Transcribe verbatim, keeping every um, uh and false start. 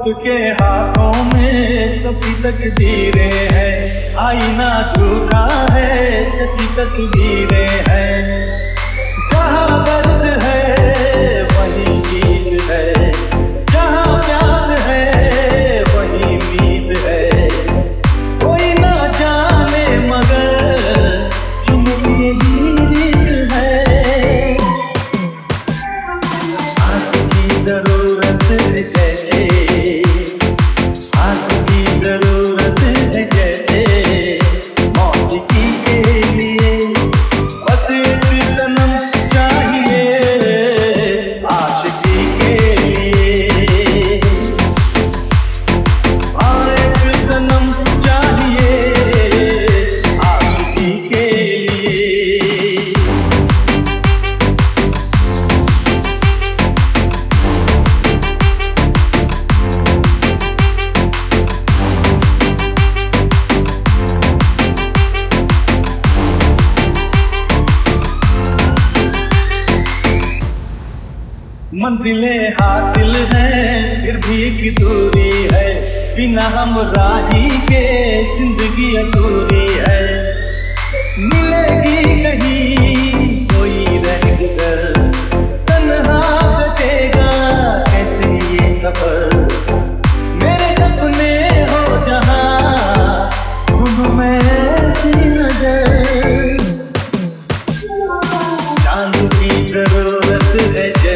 वक्त के हाथों में सभी तकदीरें हैं, आईना झूठा है सभी तस्वीरें हैं। जहाँ दर्द है वही गीत है, जहाँ प्यार है वही नींद है। कोई ना जाने मगर चुनरी रीत है। साथ की जरूरत है, साथ की जरूरत है जैसे मौसीकी के लिए। बस एक सनम चाहिए आशिकी के लिए। हाँ एक सनम चाहिए आशिकी के लिए। मंजिलें हासिल हैं फिर भी एक दूरी है, बिना हम राही के जिंदगी अधूरी है। मिलेगी कहीं कोई रहकर, तन्हा कटेगा कैसे ये सफर। मेरे सपने हो जहाँ ढूंढूं मैं ऐसी नजर। चांद की जरूरत है।